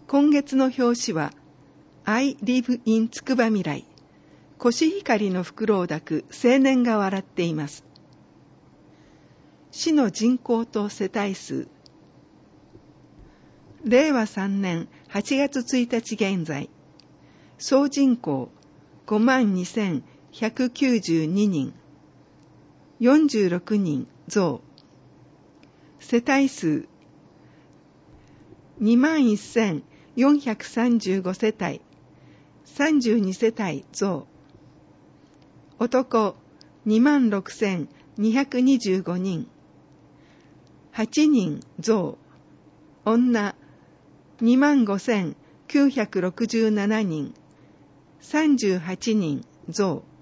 今月の表紙は I live in つくばみらい、コシヒカリの袋を抱く青年が笑っています。市の人口と世帯数。令和3年8月1日現在、総人口 52,192 人、46人増。世帯数 21,435 世帯、32世帯増。男 26,225 人、8人増。女 25,967 人、38人増。